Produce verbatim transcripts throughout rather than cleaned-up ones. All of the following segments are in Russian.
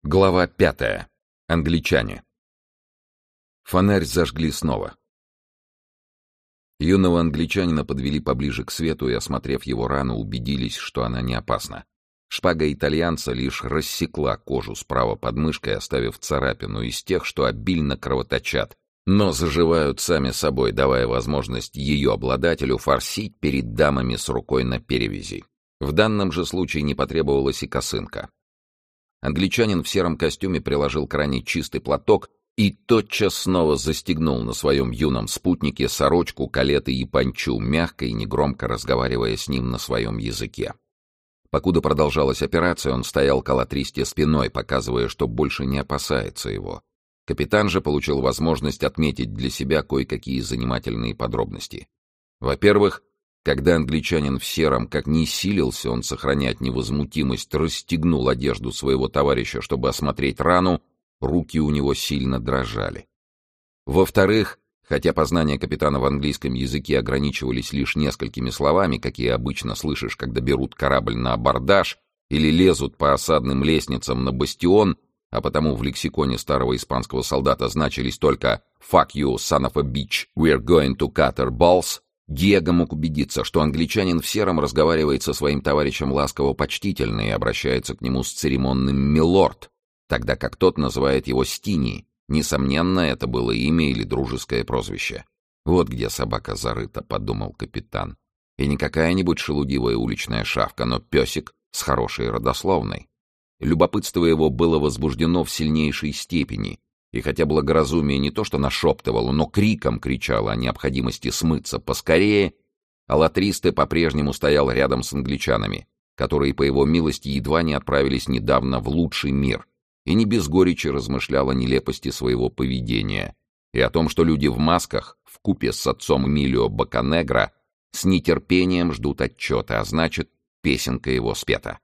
Глава пятая. Англичане. Фонарь зажгли снова. Юного англичанина подвели поближе к свету и, осмотрев его рану, убедились, что она не опасна. Шпага итальянца лишь рассекла кожу справа под мышкой, оставив царапину из тех, что обильно кровоточат, но заживают сами собой, давая возможность ее обладателю форсить перед дамами с рукой на перевязи. В данном же случае не потребовалась и косынка. Англичанин в сером костюме приложил к ране чистый платок и тотчас снова застегнул на своем юном спутнике сорочку, калеты и панчу, мягко и негромко разговаривая с ним на своем языке. Покуда продолжалась операция, он стоял к Алатристе спиной, показывая, что больше не опасается его. Капитан же получил возможность отметить для себя кое-какие занимательные подробности. Во-первых, когда англичанин в сером, как ни силился он сохранять невозмутимость, расстегнул одежду своего товарища, чтобы осмотреть рану, руки у него сильно дрожали. Во-вторых, хотя познания капитана в английском языке ограничивались лишь несколькими словами, какие обычно слышишь, когда берут корабль на абордаж или лезут по осадным лестницам на бастион, а потому в лексиконе старого испанского солдата значились только «Fuck you, son of a bitch, we're going to cut our balls», Диего мог убедиться, что англичанин в сером разговаривает со своим товарищем ласково-почтительно и обращается к нему с церемонным «милорд», тогда как тот называет его Стини. Несомненно, это было имя или дружеское прозвище. «Вот где собака зарыта», — подумал капитан. И не какая-нибудь шелудивая уличная шавка, но песик с хорошей родословной. Любопытство его было возбуждено в сильнейшей степени, и хотя благоразумие не то что нашептывало, но криком кричало о необходимости смыться поскорее, Алатристе по-прежнему стоял рядом с англичанами, которые, по его милости, едва не отправились недавно в лучший мир, и не без горечи размышлял о нелепости своего поведения и о том, что люди в масках, вкупе с отцом Эмилио Бокканегро, с нетерпением ждут отчета, а значит, песенка его спета.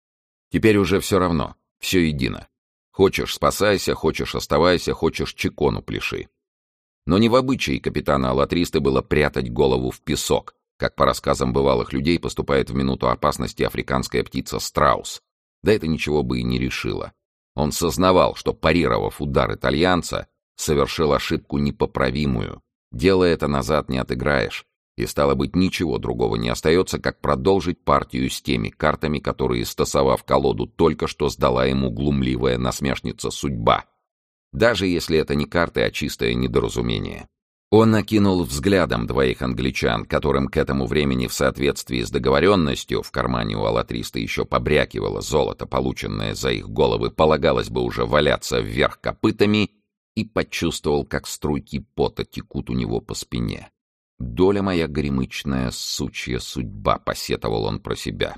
Теперь уже все равно, все едино. Хочешь — спасайся, хочешь — оставайся, хочешь — чекону пляши. Но не в обычае капитана Алатристе было прятать голову в песок, как по рассказам бывалых людей поступает в минуту опасности африканская птица страус. Да это ничего бы и не решило. Он сознавал, что, парировав удар итальянца, совершил ошибку непоправимую. Делая это, назад не отыграешь. И, стало быть, ничего другого не остается, как продолжить партию с теми картами, которые, стасовав колоду, только что сдала ему глумливая насмешница судьба. Даже если это не карты, а чистое недоразумение. Он окинул взглядом двоих англичан, которым к этому времени в соответствии с договоренностью в кармане у Алатриста еще побрякивало золото, полученное за их головы, полагалось бы уже валяться вверх копытами, и почувствовал, как струйки пота текут у него по спине. «Доля моя горемычная, сучья судьба», — посетовал он про себя.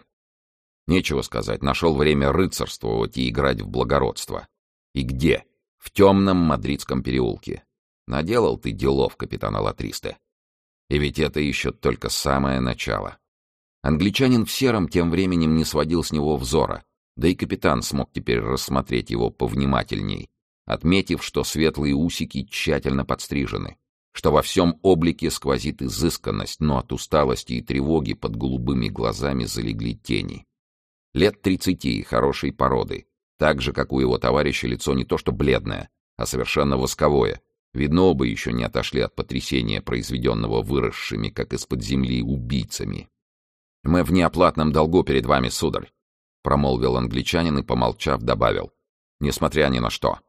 Нечего сказать, нашел время рыцарствовать и играть в благородство. И где? В темном мадридском переулке. Наделал ты делов, капитан Алатристе. И ведь это еще только самое начало. Англичанин в сером тем временем не сводил с него взора, да и капитан смог теперь рассмотреть его повнимательней, отметив, что светлые усики тщательно подстрижены, что во всем облике сквозит изысканность, но от усталости и тревоги под голубыми глазами залегли тени. Лет тридцати, хорошей породы, так же, как у его товарища, лицо не то что бледное, а совершенно восковое. Видно, оба еще не отошли от потрясения, произведенного выросшими, как из-под земли, убийцами. «Мы в неоплатном долгу перед вами, сударь», — промолвил англичанин и, помолчав, добавил, «несмотря ни на что».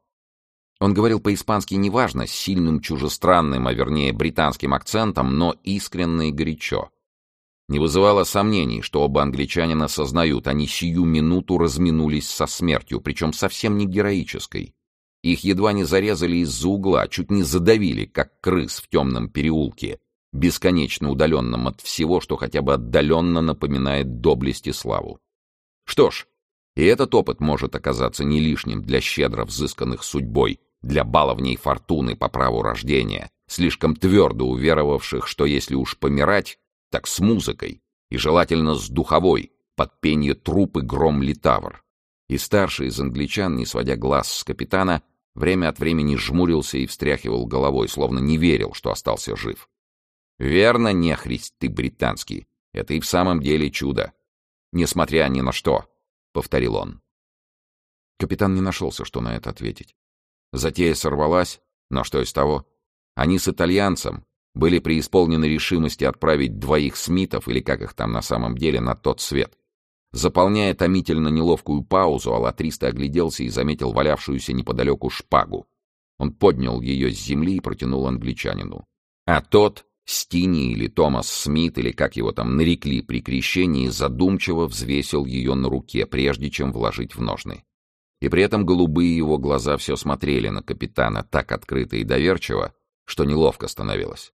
Он говорил по-испански неважно, с сильным чужестранным, а вернее британским акцентом, но искренне и горячо. Не вызывало сомнений, что оба англичанина сознают, они сию минуту разминулись со смертью, причем совсем не героической. Их едва не зарезали из-за угла, чуть не задавили, как крыс в темном переулке, бесконечно удаленном от всего, что хотя бы отдаленно напоминает доблесть и славу. Что ж, и этот опыт может оказаться не лишним для щедро взысканных судьбой, для баловней фортуны по праву рождения, слишком твердо уверовавших, что если уж помирать, так с музыкой, и желательно с духовой, под пенье труп и гром литавр. И старший из англичан, не сводя глаз с капитана, время от времени жмурился и встряхивал головой, словно не верил, что остался жив. «Верно, нехрист ты британский, это и в самом деле чудо. Несмотря ни на что», — повторил он. Капитан не нашелся, что на это ответить. Затея сорвалась, но что из того? Они с итальянцем были преисполнены решимости отправить двоих Смитов, или как их там на самом деле, на тот свет. Заполняя томительно неловкую паузу, Алатристо огляделся и заметил валявшуюся неподалеку шпагу. Он поднял ее с земли и протянул англичанину. А тот, Стини или Томас Смит, или как его там нарекли при крещении, задумчиво взвесил ее на руке, прежде чем вложить в ножны. И при этом голубые его глаза все смотрели на капитана так открыто и доверчиво, что неловко становилось.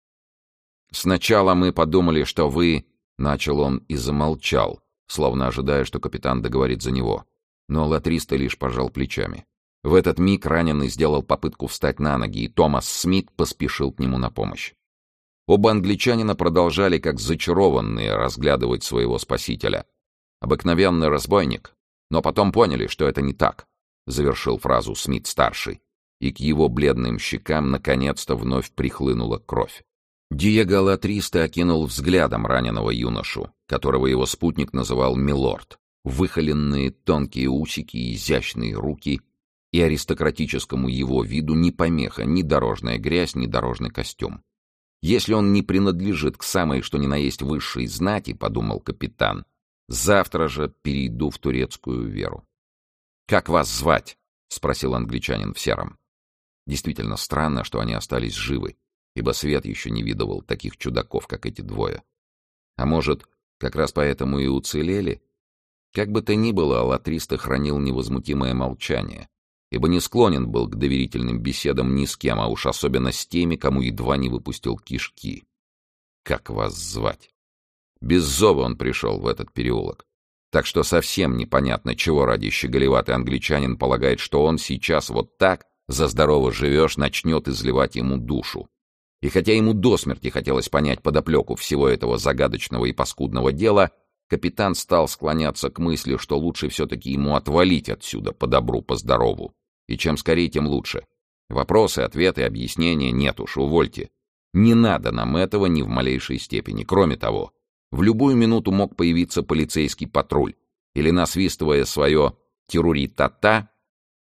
«Сначала мы подумали, что вы...» — начал он и замолчал, словно ожидая, что капитан договорит за него. Но Алатристо лишь пожал плечами. В этот миг раненый сделал попытку встать на ноги, и Томас Смит поспешил к нему на помощь. Оба англичанина продолжали, как зачарованные, разглядывать своего спасителя. «Обыкновенный разбойник. Но потом поняли, что это не так», — завершил фразу Смит-старший, и к его бледным щекам наконец-то вновь прихлынула кровь. Диего Алатристо окинул взглядом раненого юношу, которого его спутник называл «милорд». Выхоленные тонкие усики, изящные руки и аристократическому его виду не помеха ни дорожная грязь, ни дорожный костюм. «Если он не принадлежит к самой, что ни на есть высшей знати, — подумал капитан, — завтра же перейду в турецкую веру». «Как вас звать?» — спросил англичанин в сером. Действительно странно, что они остались живы, ибо свет еще не видывал таких чудаков, как эти двое. А может, как раз поэтому и уцелели? Как бы то ни было, Алатристо хранил невозмутимое молчание, ибо не склонен был к доверительным беседам ни с кем, а уж особенно с теми, кому едва не выпустил кишки. «Как вас звать?» Без зова он пришел в этот переулок, так что совсем непонятно, чего ради щеголеватый англичанин полагает, что он сейчас вот так, за здорово живешь, начнет изливать ему душу. И хотя ему до смерти хотелось понять подоплеку всего этого загадочного и паскудного дела, капитан стал склоняться к мысли, что лучше все-таки ему отвалить отсюда по добру, по здорову. И чем скорее, тем лучше. Вопросы, ответы, объяснения нет уж, увольте. Не надо нам этого ни в малейшей степени. Кроме того, в любую минуту мог появиться полицейский патруль, или, насвистывая свое «тирури-та-та»,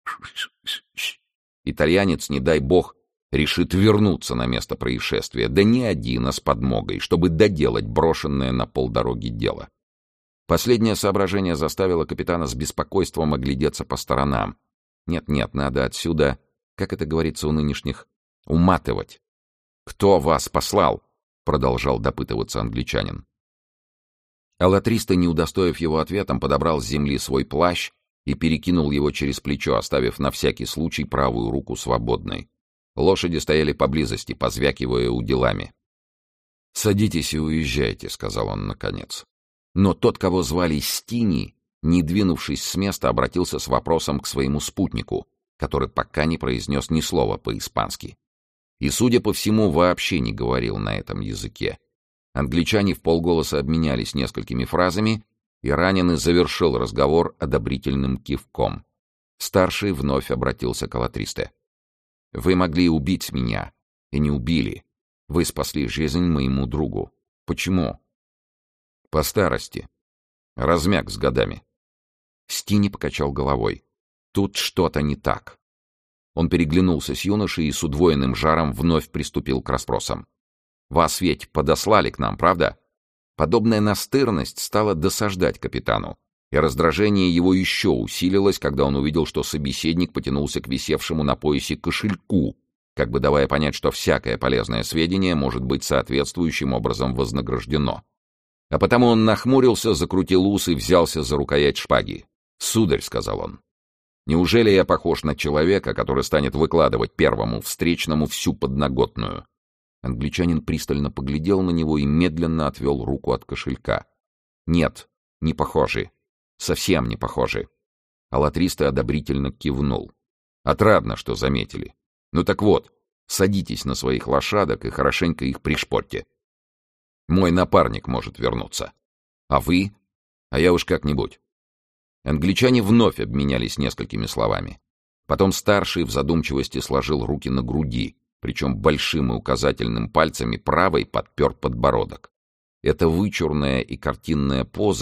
итальянец, не дай бог, решит вернуться на место происшествия, да не один, а с подмогой, чтобы доделать брошенное на полдороги дело. Последнее соображение заставило капитана с беспокойством оглядеться по сторонам. Нет-нет, надо отсюда, как это говорится у нынешних, уматывать. «Кто вас послал?» — продолжал допытываться англичанин. Алатристо, не удостоив его ответом, подобрал с земли свой плащ и перекинул его через плечо, оставив на всякий случай правую руку свободной. Лошади стояли поблизости, позвякивая уделами. «Садитесь и уезжайте», — сказал он наконец. Но тот, кого звали Стини, не двинувшись с места, обратился с вопросом к своему спутнику, который пока не произнес ни слова по-испански. И, судя по всему, вообще не говорил на этом языке. Англичане вполголоса обменялись несколькими фразами, и раненый завершил разговор одобрительным кивком. Старший вновь обратился к Алатристо. «Вы могли убить меня, и не убили. Вы спасли жизнь моему другу. Почему?» «По старости. Размяк с годами». Стини покачал головой. «Тут что-то не так». Он переглянулся с юношей и с удвоенным жаром вновь приступил к расспросам. «Вас ведь подослали к нам, правда?» Подобная настырность стала досаждать капитану, и раздражение его еще усилилось, когда он увидел, что собеседник потянулся к висевшему на поясе кошельку, как бы давая понять, что всякое полезное сведение может быть соответствующим образом вознаграждено. А потому он нахмурился, закрутил ус и взялся за рукоять шпаги. «Сударь», — сказал он, — «неужели я похож на человека, который станет выкладывать первому встречному всю подноготную?» Англичанин пристально поглядел на него и медленно отвел руку от кошелька. «Нет, не похожи. Совсем не похожи». Алатристо одобрительно кивнул. «Отрадно, что заметили. Ну так вот, садитесь на своих лошадок и хорошенько их пришпорьте. Мой напарник может вернуться. А вы? А я уж как-нибудь». Англичане вновь обменялись несколькими словами. Потом старший в задумчивости сложил руки на груди, причем большим и указательным пальцами правой подпер подбородок. Эта вычурная и картинная поза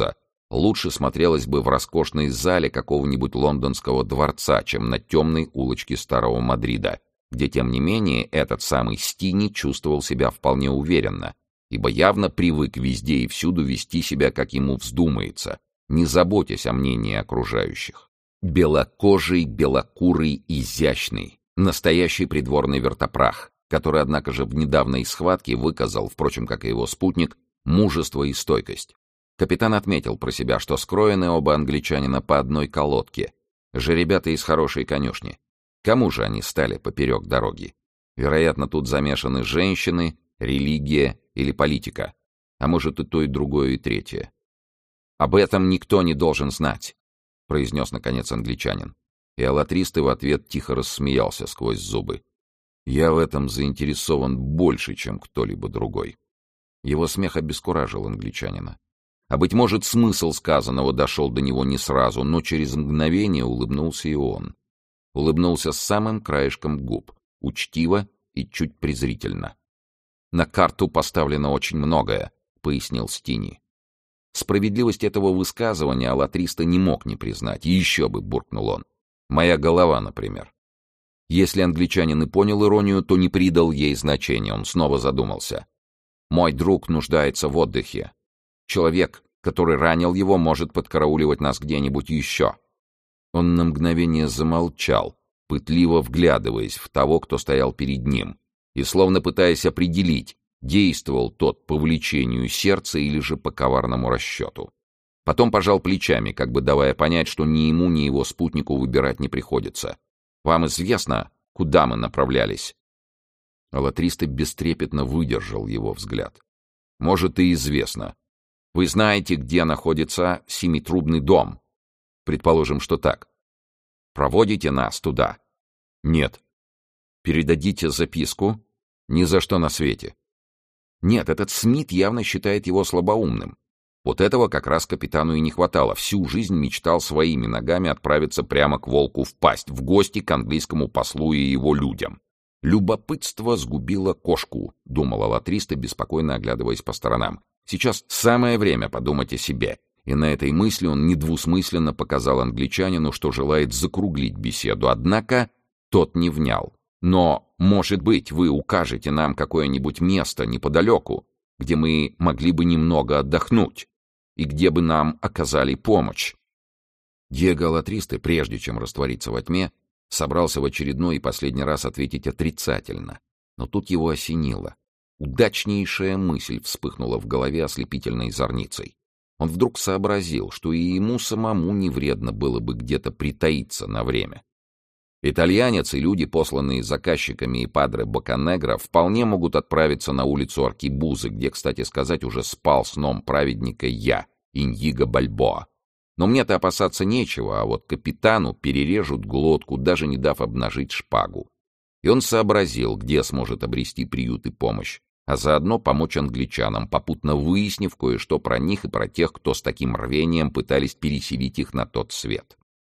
лучше смотрелась бы в роскошной зале какого-нибудь лондонского дворца, чем на темной улочке Старого Мадрида, где, тем не менее, этот самый Стини чувствовал себя вполне уверенно, ибо явно привык везде и всюду вести себя, как ему вздумается, не заботясь о мнении окружающих. Белокожий, белокурый, изящный, настоящий придворный вертопрах, который, однако же, в недавней схватке выказал, впрочем, как и его спутник, мужество и стойкость. Капитан отметил про себя, что скроены оба англичанина по одной колодке, жеребята из хорошей конюшни. Кому же они стали поперек дороги? Вероятно, тут замешаны женщины, религия или политика, а может и то, и другое, и третье. «Об этом никто не должен знать», — произнес, наконец, англичанин. И Алатристы в ответ тихо рассмеялся сквозь зубы. «Я в этом заинтересован больше, чем кто-либо другой». Его смех обескуражил англичанина. А, быть может, смысл сказанного дошел до него не сразу, но через мгновение улыбнулся и он. Улыбнулся с самым краешком губ, учтиво и чуть презрительно. «На карту поставлено очень многое», — пояснил Стини. Справедливость этого высказывания Алатриста не мог не признать, и еще бы, буркнул он. «Моя голова, например». Если англичанин и понял иронию, то не придал ей значения, он снова задумался. «Мой друг нуждается в отдыхе. Человек, который ранил его, может подкарауливать нас где-нибудь еще». Он на мгновение замолчал, пытливо вглядываясь в того, кто стоял перед ним, и, словно пытаясь определить, действовал тот по влечению сердца или же по коварному расчету. Потом пожал плечами, как бы давая понять, что ни ему, ни его спутнику выбирать не приходится. «Вам известно, куда мы направлялись?» Алатриста бестрепетно выдержал его взгляд. «Может, и известно. Вы знаете, где находится семитрубный дом? Предположим, что так. Проводите нас туда?» «Нет». «Передадите записку?» «Ни за что на свете». Нет, этот Смит явно считает его слабоумным. Вот этого как раз капитану и не хватало. Всю жизнь мечтал своими ногами отправиться прямо к волку в пасть, в гости к английскому послу и его людям. «Любопытство сгубило кошку», — думал Алатриста, беспокойно оглядываясь по сторонам. «Сейчас самое время подумать о себе». И на этой мысли он недвусмысленно показал англичанину, что желает закруглить беседу, однако тот не внял. «Но, может быть, вы укажете нам какое-нибудь место неподалеку, где мы могли бы немного отдохнуть, и где бы нам оказали помощь?» Диего Алатристе, прежде чем раствориться во тьме, собрался в очередной и последний раз ответить отрицательно. Но тут его осенило. Удачнейшая мысль вспыхнула в голове ослепительной зорницей. Он вдруг сообразил, что и ему самому не вредно было бы где-то притаиться на время. Итальянец и люди, посланные заказчиками и падре Бокканегро, вполне могут отправиться на улицу Аркебузы, где, кстати сказать, уже спал сном праведника я, Иньиго Бальбоа. Но мне-то опасаться нечего, а вот капитану перережут глотку, даже не дав обнажить шпагу. И он сообразил, где сможет обрести приют и помощь, а заодно помочь англичанам, попутно выяснив кое-что про них и про тех, кто с таким рвением пытались переселить их на тот свет.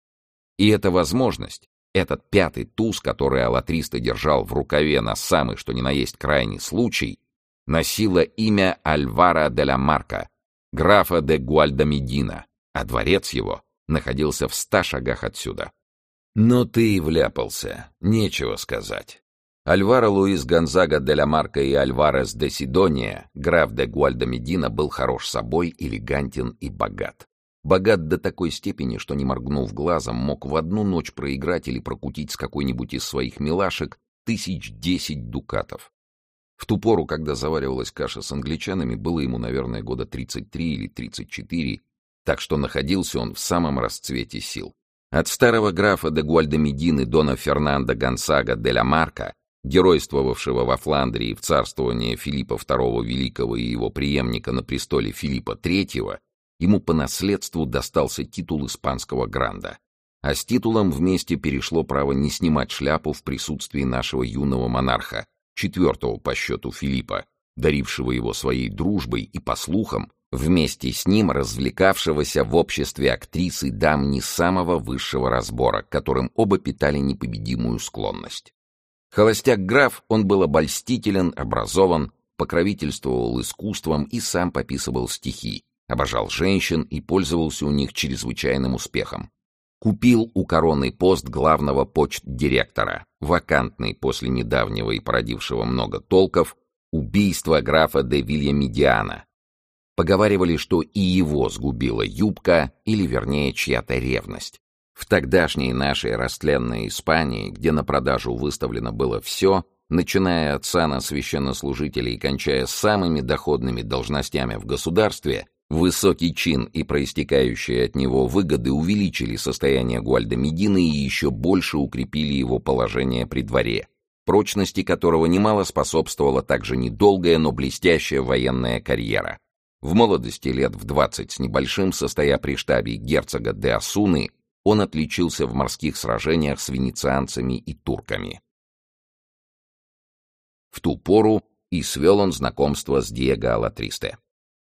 И эта возможность, этот пятый туз, который Алатриста держал в рукаве на самый что ни на есть крайний случай, носила имя Альвара де ла Марка, графа де Гуальдамедина, а дворец его находился в ста шагах отсюда. «Ну ты и вляпался, нечего сказать». Альваро Луис Гонзага де ла Марка и Альварес де Сидония, граф де Гуальдамедина, был хорош собой, элегантен и богат. Богат до такой степени, что, не моргнув глазом, мог в одну ночь проиграть или прокутить с какой-нибудь из своих милашек тысяч десять дукатов. В ту пору, когда заваривалась каша с англичанами, было ему, наверное, года тридцать три или тридцать четыре, так что находился он в самом расцвете сил. От старого графа де Гуальдамедины дона Фернандо Гонсага де ла Марка, геройствовавшего во Фландрии в царствовании Филиппа второго Великого и его преемника на престоле Филиппа третьего, ему по наследству достался титул испанского гранда. А с титулом вместе перешло право не снимать шляпу в присутствии нашего юного монарха, четвертого по счету Филиппа, дарившего его своей дружбой и, по слухам, вместе с ним развлекавшегося в обществе актрис и дам не самого высшего разбора, к которым оба питали непобедимую склонность. Холостяк-граф, он был обольстителен, образован, покровительствовал искусством и сам пописывал стихи, обожал женщин и пользовался у них чрезвычайным успехом. Купил у короны пост главного почт-директора, вакантный после недавнего и породившего много толков убийства графа де Вильямедиана. Поговаривали, что и его сгубила юбка, или, вернее, чья-то ревность. В тогдашней нашей растленной Испании, где на продажу выставлено было все, начиная от сана священнослужителей и кончая самыми доходными должностями в государстве, высокий чин и проистекающие от него выгоды увеличили состояние Гуальдомедина и еще больше укрепили его положение при дворе, прочности которого немало способствовала также недолгая, но блестящая военная карьера. В молодости, лет в двадцать с небольшим, состоя при штабе герцога де Осуны, он отличился в морских сражениях с венецианцами и турками. В ту пору и свел он знакомство с Диего Алатристе.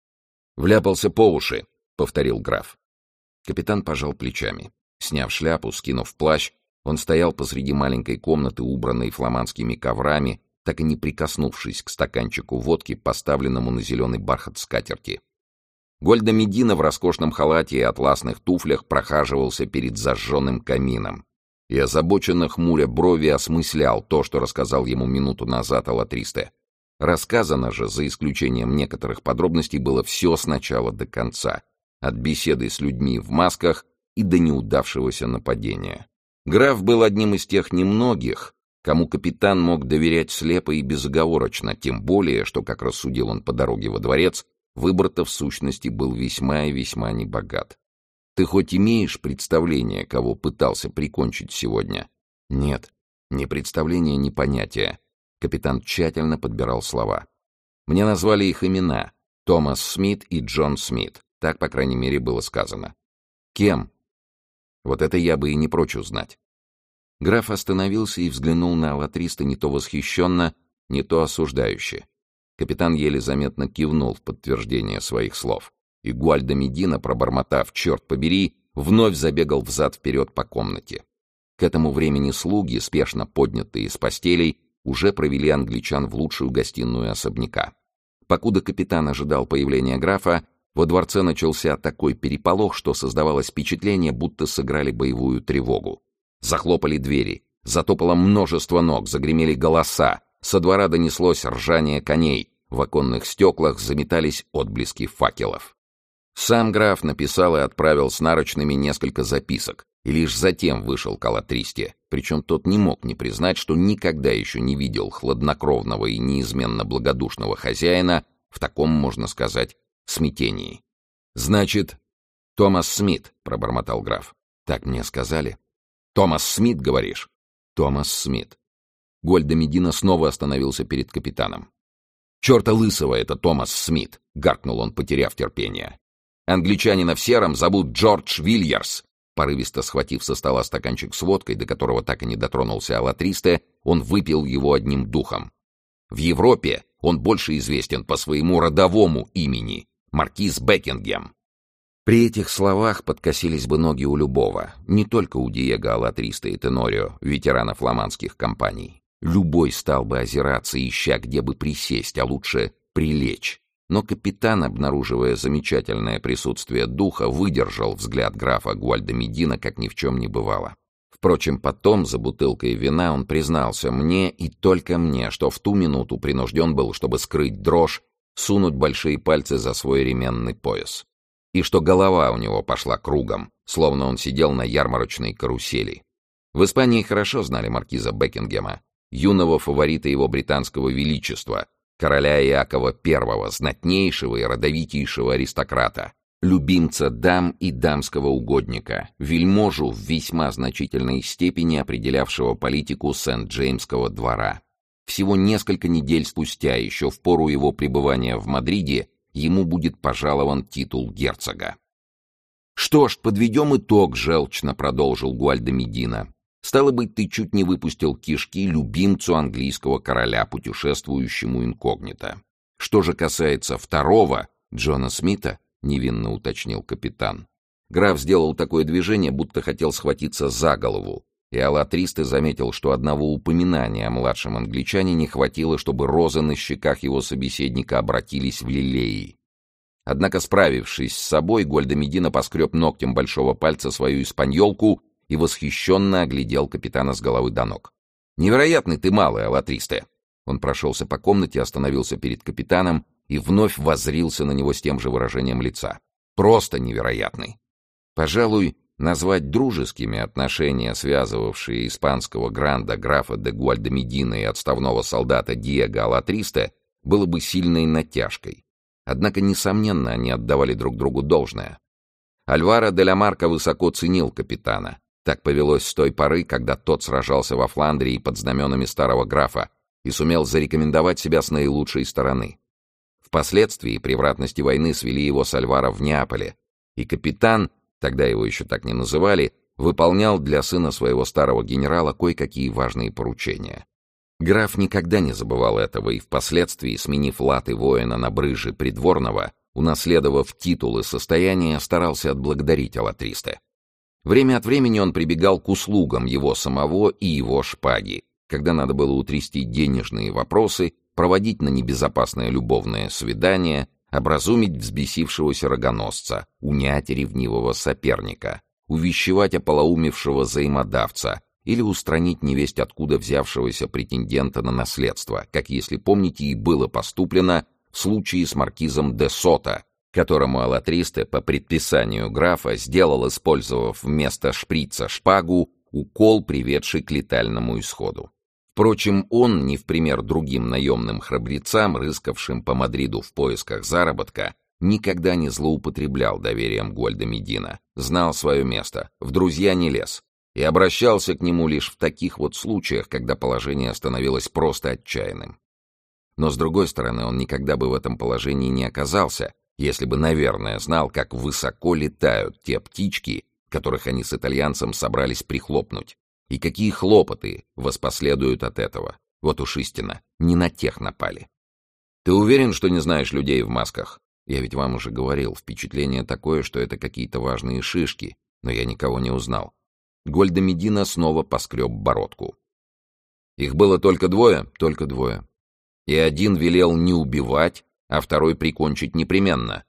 «Вляпался по уши», — повторил граф. Капитан пожал плечами. Сняв шляпу, скинув плащ, он стоял посреди маленькой комнаты, убранной фламандскими коврами, так и не прикоснувшись к стаканчику водки, поставленному на зеленый бархат скатерти. Гуальдомедина в роскошном халате и атласных туфлях прохаживался перед зажженным камином и, озабоченно хмуря брови, осмыслял то, что рассказал ему минуту назад Алатристе. Рассказано же, за исключением некоторых подробностей, было все с начала до конца, от беседы с людьми в масках и до неудавшегося нападения. Граф был одним из тех немногих, кому капитан мог доверять слепо и безоговорочно, тем более, что, как рассудил он по дороге во дворец, выбор-то в сущности был весьма и весьма небогат. Ты хоть имеешь представление, кого пытался прикончить сегодня? Нет, ни представления, ни понятия. Капитан тщательно подбирал слова. Мне назвали их имена — Томас Смит и Джон Смит. Так, по крайней мере, было сказано. Кем? Вот это я бы и не прочь узнать. Граф остановился и взглянул на Алатриста не то восхищенно, не то осуждающе. Капитан еле заметно кивнул в подтверждение своих слов, и Гуальдомедина, пробормотав «черт побери», вновь забегал взад-вперед по комнате. К этому времени слуги, спешно поднятые из постелей, уже провели англичан в лучшую гостиную особняка. Покуда капитан ожидал появления графа, во дворце начался такой переполох, что создавалось впечатление, будто сыграли боевую тревогу. Захлопали двери, затопало множество ног, загремели голоса, со двора донеслось ржание коней, в оконных стеклах заметались отблески факелов. Сам граф написал и отправил с нарочными несколько записок, и лишь затем вышел к Алатристе, причем тот не мог не признать, что никогда еще не видел хладнокровного и неизменно благодушного хозяина в таком, можно сказать, смятении. «Значит, Томас Смит», — пробормотал граф. «Так мне сказали». «Томас Смит, говоришь?» «Томас Смит». Гуальдомедина снова остановился перед капитаном. «Черта лысого это Томас Смит!» — гаркнул он, потеряв терпение. «Англичанина в сером зовут Джордж Вильярс!» Порывисто схватив со стола стаканчик с водкой, до которого так и не дотронулся Алатристе, он выпил его одним духом. В Европе он больше известен по своему родовому имени — маркиз Бекингем. При этих словах подкосились бы ноги у любого, не только у Диего Алатриста и Тенорио, ветеранов фламандских кампаний. Любой стал бы озираться, ища, где бы присесть, а лучше прилечь. Но капитан, обнаруживая замечательное присутствие духа, выдержал взгляд графа Гуальдомедина, как ни в чем не бывало. Впрочем, потом, за бутылкой вина, он признался мне и только мне, что в ту минуту принужден был, чтобы скрыть дрожь, сунуть большие пальцы за свой ременный пояс. И что голова у него пошла кругом, словно он сидел на ярмарочной карусели. В Испании хорошо знали маркиза Бекингема, юного фаворита его британского величества, короля Иакова Первого, знатнейшего и родовитейшего аристократа, любимца дам и дамского угодника, вельможу в весьма значительной степени определявшего политику Сент-Джеймского двора. Всего несколько недель спустя, еще в пору его пребывания в Мадриде, ему будет пожалован титул герцога. «Что ж, подведем итог», — желчно продолжил Гуальдомедина. «Стало быть, ты чуть не выпустил кишки любимцу английского короля, путешествующему инкогнито. Что же касается второго, Джона Смита», — невинно уточнил капитан. Граф сделал такое движение, будто хотел схватиться за голову, и Алатристе заметил, что одного упоминания о младшем англичане не хватило, чтобы розы на щеках его собеседника обратились в лилеи. Однако, справившись с собой, Гуальдомедино поскреб ногтем большого пальца свою испаньолку и восхищенно оглядел капитана с головы до ног. «Невероятный ты малый, Алатристе!» Он прошелся по комнате, остановился перед капитаном и вновь воззрился на него с тем же выражением лица. «Просто невероятный!» Пожалуй, назвать дружескими отношения, связывавшие испанского гранда графа де Гуальдомедино и отставного солдата Диего Алатристе, было бы сильной натяжкой. Однако, несомненно, они отдавали друг другу должное. Альваро де ла Марка высоко ценил капитана. Так повелось с той поры, когда тот сражался во Фландрии под знаменами старого графа и сумел зарекомендовать себя с наилучшей стороны. Впоследствии превратности войны свели его с Альваро в Неаполе, и капитан, тогда его еще так не называли, выполнял для сына своего старого генерала кое-какие важные поручения. Граф никогда не забывал этого и впоследствии, сменив латы воина на брыжи придворного, унаследовав титул и состояние, старался отблагодарить Алатристе. Время от времени он прибегал к услугам его самого и его шпаги, когда надо было утрясти денежные вопросы, проводить на небезопасное любовное свидание, образумить взбесившегося рогоносца, унять ревнивого соперника, увещевать ополоумевшего взаимодавца или устранить невесть откуда взявшегося претендента на наследство, как, если помните, и было поступлено в случае с маркизом де Сото, которому Алатристе по предписанию графа сделал, использовав вместо шприца шпагу, укол, приведший к летальному исходу. Впрочем, он, не в пример другим наемным храбрецам, рыскавшим по Мадриду в поисках заработка, никогда не злоупотреблял доверием Гуальдомедино, знал свое место, в друзья не лез, и обращался к нему лишь в таких вот случаях, когда положение становилось просто отчаянным. Но, с другой стороны, он никогда бы в этом положении не оказался, если бы, наверное, знал, как высоко летают те птички, которых они с итальянцем собрались прихлопнуть, и какие хлопоты воспоследуют от этого. Вот уж истина, не на тех напали. Ты уверен, что не знаешь людей в масках? Я ведь вам уже говорил, впечатление такое, что это какие-то важные шишки, но я никого не узнал. Гуальдомедино снова поскреб бородку. Их было только двое? Только двое. И один велел не убивать, а второй прикончить непременно.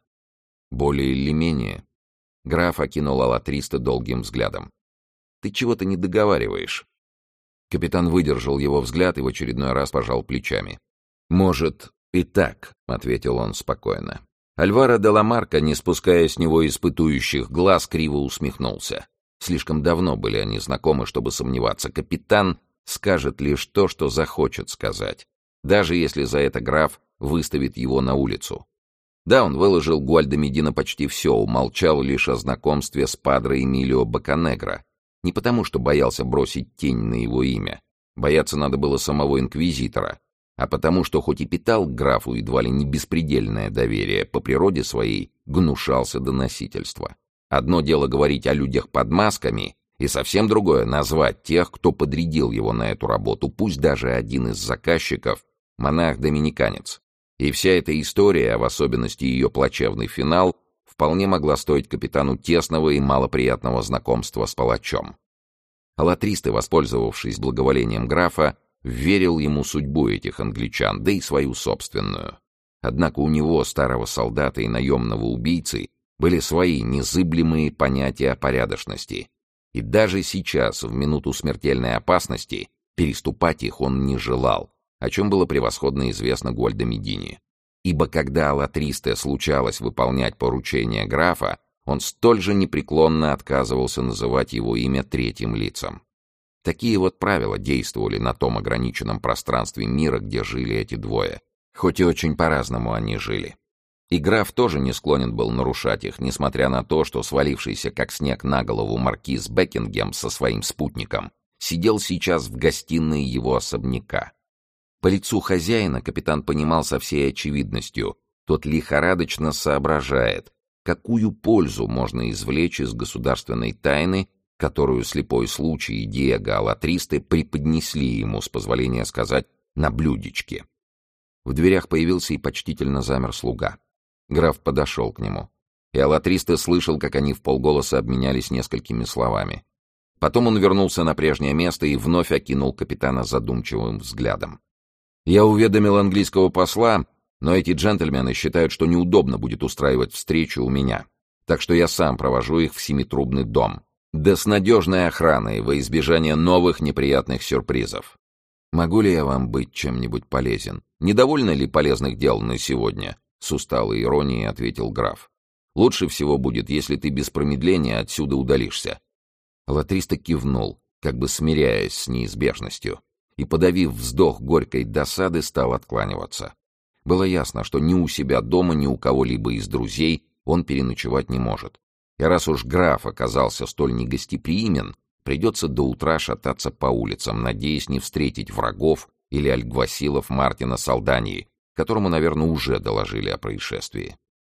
Более или менее. Граф окинул Алатристе долгим взглядом. Ты чего-то не договариваешь. Капитан выдержал его взгляд и в очередной раз пожал плечами. «Может, и так», — ответил он спокойно. Альваро де ла Марка, не спуская с него испытующих глаз, криво усмехнулся. Слишком давно были они знакомы, чтобы сомневаться. Капитан скажет лишь то, что захочет сказать, даже если за это граф выставит его на улицу. Да, он выложил Гуальдомедино почти все, умолчал лишь о знакомстве с падре Эмилио Бокканегро. Не потому, что боялся бросить тень на его имя. Бояться надо было самого инквизитора. А потому, что хоть и питал к графу едва ли не беспредельное доверие, по природе своей гнушался до носительства. Одно дело говорить о людях под масками, и совсем другое — назвать тех, кто подрядил его на эту работу, пусть даже один из заказчиков — монах-доминиканец. И вся эта история, в особенности ее плачевный финал, вполне могла стоить капитану тесного и малоприятного знакомства с палачом. Алатристе, воспользовавшись благоволением графа, верил ему судьбу этих англичан, да и свою собственную. Однако у него, старого солдата и наемного убийцы, были свои незыблемые понятия о порядочности. И даже сейчас, в минуту смертельной опасности, переступать их он не желал, о чем было превосходно известно Гуальдомедине. Ибо когда Алатристе случалось выполнять поручения графа, он столь же непреклонно отказывался называть его имя третьим лицам. Такие вот правила действовали на том ограниченном пространстве мира, где жили эти двое, хоть и очень по-разному они жили. И граф тоже не склонен был нарушать их, несмотря на то, что свалившийся как снег на голову маркиз Бекингем со своим спутником сидел сейчас в гостиной его особняка. По лицу хозяина капитан понимал со всей очевидностью, тот лихорадочно соображает, какую пользу можно извлечь из государственной тайны, которую слепой случай и Диего Алатристе преподнесли ему, с позволения сказать, на блюдечке. В дверях появился и почтительно замер слуга. Граф подошел к нему, и Алатристе слышал, как они вполголоса обменялись несколькими словами. Потом он вернулся на прежнее место и вновь окинул капитана задумчивым взглядом. «Я уведомил английского посла, Но эти джентльмены считают, что неудобно будет устраивать встречу у меня. Так что я сам провожу их в семитрубный дом. Да с надежной охраной во избежание новых неприятных сюрпризов. Могу ли я вам быть чем-нибудь полезен? Недовольны ли полезных дел на сегодня? С усталой иронией ответил граф. Лучше всего будет, если ты без промедления отсюда удалишься. Алатриста кивнул, как бы смиряясь с неизбежностью, и, подавив вздох горькой досады, стал откланиваться. Было ясно, что ни у себя дома, ни у кого-либо из друзей он переночевать не может. И раз уж граф оказался столь негостеприимен, придется до утра шататься по улицам, надеясь не встретить врагов или альгвасилов Мартина Салданьи, которому, наверное, уже доложили о происшествии.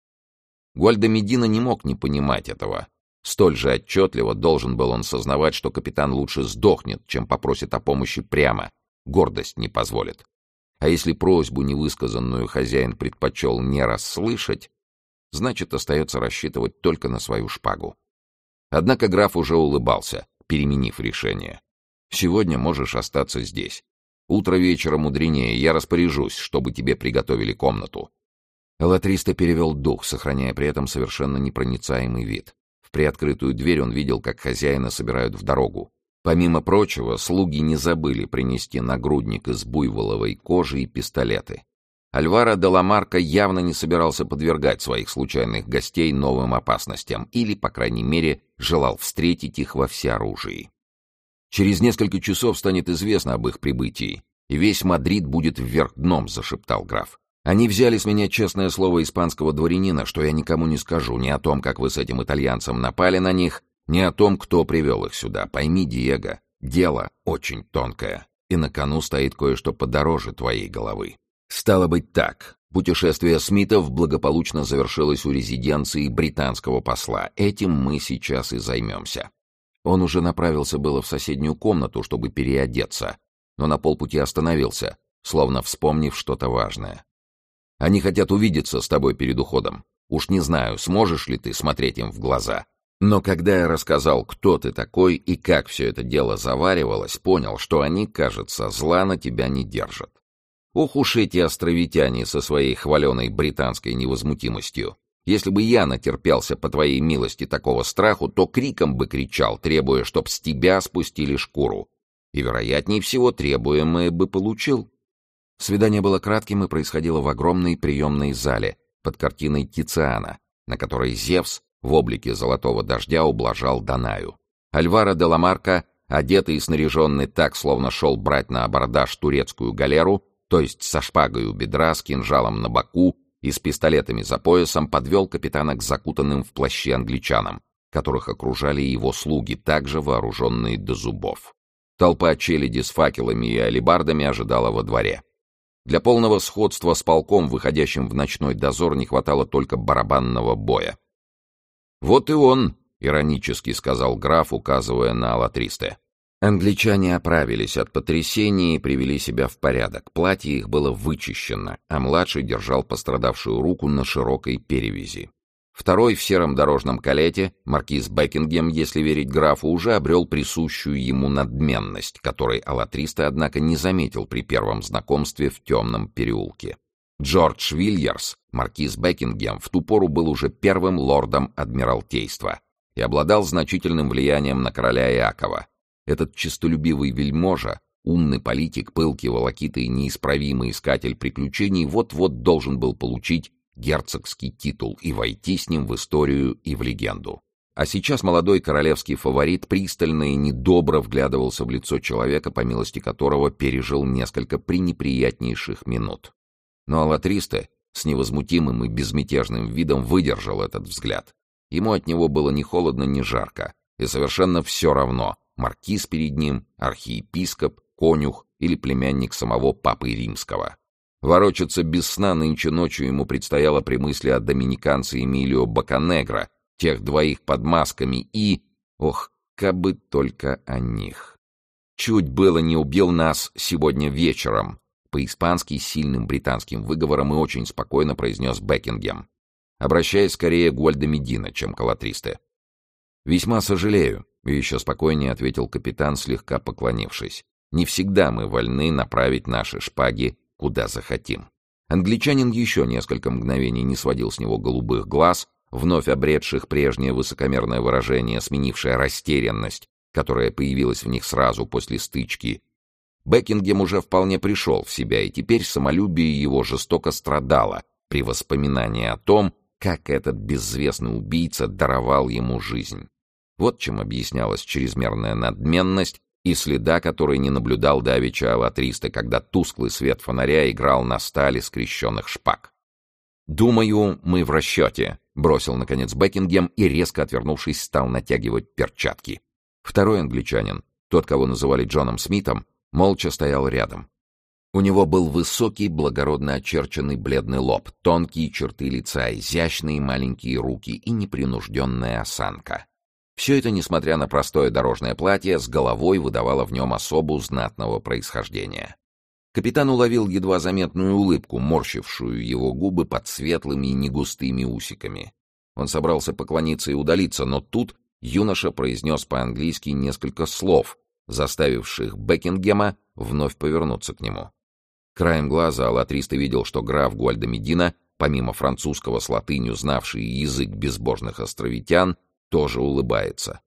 Гуальдо Медина не мог не понимать этого. Столь же отчетливо должен был он сознавать, что капитан лучше сдохнет, чем попросит о помощи прямо. Гордость не позволит. А если просьбу, невысказанную, хозяин предпочел не расслышать, значит, остается рассчитывать только на свою шпагу. Однако граф уже улыбался, переменив решение. «Сегодня можешь остаться здесь. Утро вечера мудренее, я распоряжусь, чтобы тебе приготовили комнату». Алатриста перевел дух, сохраняя при этом совершенно непроницаемый вид. В приоткрытую дверь он видел, как хозяина собирают в дорогу. Помимо прочего, слуги не забыли принести нагрудник из буйволовой кожи и пистолеты. Альваро де ла Марка явно не собирался подвергать своих случайных гостей новым опасностям или, по крайней мере, желал встретить их во всеоружии. «Через несколько часов станет известно об их прибытии, и весь Мадрид будет вверх дном», — зашептал граф. «Они взяли с меня честное слово испанского дворянина, что я никому не скажу ни о том, как вы с этим итальянцем напали на них, ни о том, кто привел их сюда. Пойми, Диего, дело очень тонкое, и на кону стоит кое-что подороже твоей головы». Стало быть так. Путешествие Смитов благополучно завершилось у резиденции британского посла. Этим мы сейчас и займемся. Он уже направился было в соседнюю комнату, чтобы переодеться, но на полпути остановился, словно вспомнив что-то важное. «Они хотят увидеться с тобой перед уходом. Уж не знаю, сможешь ли ты смотреть им в глаза. Но когда я рассказал, кто ты такой и как все это дело заваривалось, понял, что они, кажется, зла на тебя не держат. Ох уж эти островитяне со своей хваленой британской невозмутимостью. Если бы я натерпелся по твоей милости такого страху, то криком бы кричал, требуя, чтоб с тебя спустили шкуру. И, вероятнее всего, требуемое бы получил». Свидание было кратким и происходило в огромной приемной зале под картиной Тициана, на которой Зевс в облике золотого дождя ублажал Данаю. Альваро де ла Марка, одетый и снаряженный так, словно шел брать на абордаж турецкую галеру, то есть со шпагой у бедра, с кинжалом на боку и с пистолетами за поясом, подвел капитана к закутанным в плащи англичанам, которых окружали его слуги, также вооруженные до зубов. Толпа челяди с факелами и алебардами ожидала во дворе. Для полного сходства с полком, выходящим в ночной дозор, не хватало только барабанного боя. «Вот и он», — иронически сказал граф, указывая на Алатристе. Англичане оправились от потрясения и привели себя в порядок. Платье их было вычищено, а младший держал пострадавшую руку на широкой перевязи. Второй в сером дорожном калете, маркиз Бекингем, если верить графу, уже обрел присущую ему надменность, которой Алатриста, однако, не заметил при первом знакомстве в темном переулке. Джордж Вильярс, маркиз Бекингем, в ту пору был уже первым лордом Адмиралтейства и обладал значительным влиянием на короля Иакова. Этот честолюбивый вельможа, умный политик, пылкий волокитый и неисправимый искатель приключений вот-вот должен был получить герцогский титул и войти с ним в историю и в легенду. А сейчас молодой королевский фаворит пристально и недобро вглядывался в лицо человека, по милости которого пережил несколько пренеприятнейших минут. Но Алатристе с невозмутимым и безмятежным видом выдержал этот взгляд. Ему от него было ни холодно, ни жарко, и совершенно все равно, маркиз перед ним, архиепископ, конюх или племянник самого папы римского. Ворочаться без сна нынче ночью ему предстояло при мысли о доминиканце Эмилио Бокканегро, тех двоих под масками и... Ох, кабы только о них. «Чуть было не убил нас сегодня вечером», по-испански с сильным британским выговором и очень спокойно произнес Бекингем, обращаясь скорее к Гуальдо Медина, чем к Алатристе. «Весьма сожалею», — и еще спокойнее ответил капитан, слегка поклонившись. «Не всегда мы вольны направить наши шпаги куда захотим. Англичанин еще несколько мгновений не сводил с него голубых глаз, вновь обретших прежнее высокомерное выражение, сменившее растерянность, которая появилась в них сразу после стычки. Бекингем уже вполне пришел в себя, и теперь самолюбие его жестоко страдало при воспоминании о том, как этот безвестный убийца даровал ему жизнь. Вот чем объяснялась чрезмерная надменность и следа, который не наблюдал давеча Алатристо, когда тусклый свет фонаря играл на стали скрещенных шпаг. «Думаю, мы в расчете», — бросил, наконец, Бекингем и, резко отвернувшись, стал натягивать перчатки. Второй англичанин, тот, кого называли Джоном Смитом, молча стоял рядом. У него был высокий, благородно очерченный бледный лоб, тонкие черты лица, изящные маленькие руки и непринужденная осанка. Все это, несмотря на простое дорожное платье, с головой выдавало в нем особу знатного происхождения. Капитан уловил едва заметную улыбку, морщившую его губы под светлыми и негустыми усиками. Он собрался поклониться и удалиться, но тут юноша произнес по-английски несколько слов, заставивших Бекингема вновь повернуться к нему. Краем глаза Алатристо видел, что граф Гуальдомедино, помимо французского с латынью знавший язык безбожных островитян, тоже улыбается.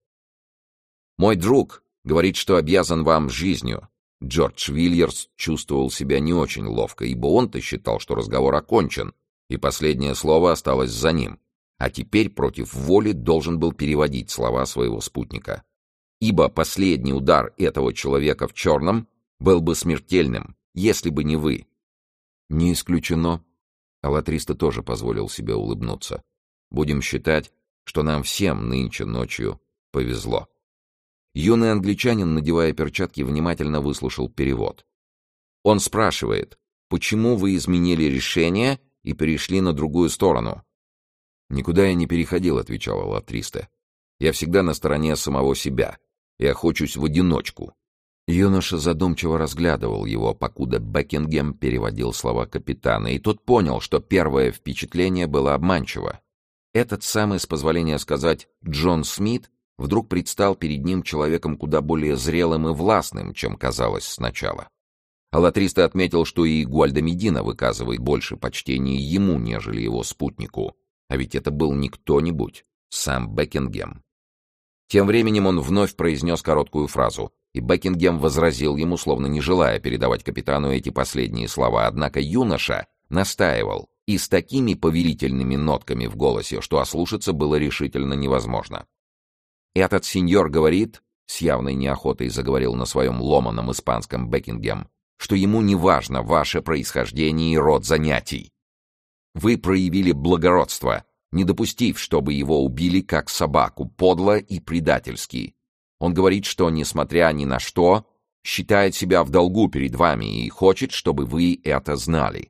«Мой друг говорит, что обязан вам жизнью». Джордж Вильерс чувствовал себя не очень ловко, ибо он-то считал, что разговор окончен, и последнее слово осталось за ним, а теперь против воли должен был переводить слова своего спутника. Ибо последний удар этого человека в черном был бы смертельным, если бы не вы. Не исключено. Алатристо тоже позволил себе улыбнуться. Будем считать, что нам всем нынче ночью повезло. Юный англичанин, надевая перчатки, внимательно выслушал перевод. Он спрашивает, почему вы изменили решение и перешли на другую сторону? «Никуда я не переходил», — отвечал Алатристо. «Я всегда на стороне самого себя. Я охочусь в одиночку». Юноша задумчиво разглядывал его, покуда Бекингем переводил слова капитана, и тот понял, что первое впечатление было обманчиво. Этот самый, с позволения сказать, Джон Смит вдруг предстал перед ним человеком куда более зрелым и властным, чем казалось сначала. Алатристо отметил, что и Гуальдомедино выказывает больше почтения ему, нежели его спутнику, а ведь это был не кто-нибудь, сам Бекингем. Тем временем он вновь произнес короткую фразу, и Бекингем возразил ему, словно не желая передавать капитану эти последние слова, однако юноша настаивал, и с такими повелительными нотками в голосе, что ослушаться было решительно невозможно. «Этот сеньор говорит», — с явной неохотой заговорил на своем ломаном испанском Бекингем, «что ему не важно ваше происхождение и род занятий. Вы проявили благородство, не допустив, чтобы его убили как собаку, подло и предательски. Он говорит, что, несмотря ни на что, считает себя в долгу перед вами и хочет, чтобы вы это знали.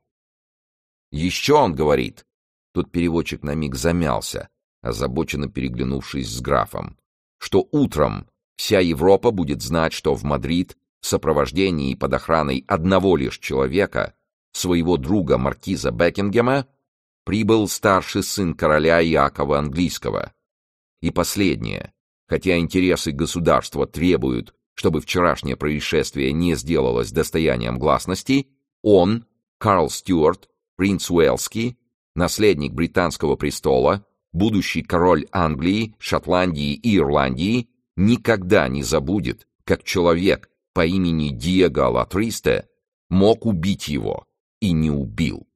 Еще он говорит...» Тут переводчик на миг замялся, озабоченно переглянувшись с графом, что утром вся Европа будет знать, что в Мадрид в сопровождении и под охраной одного лишь человека, своего друга маркиза Бекингема, прибыл старший сын короля Иакова Английского. И последнее, хотя интересы государства требуют, чтобы вчерашнее происшествие не сделалось достоянием гласности, он, Карл Стюарт, принц Уэльский, наследник британского престола, будущий король Англии, Шотландии и Ирландии, никогда не забудет, как человек по имени Диего Алатристо мог убить его и не убил.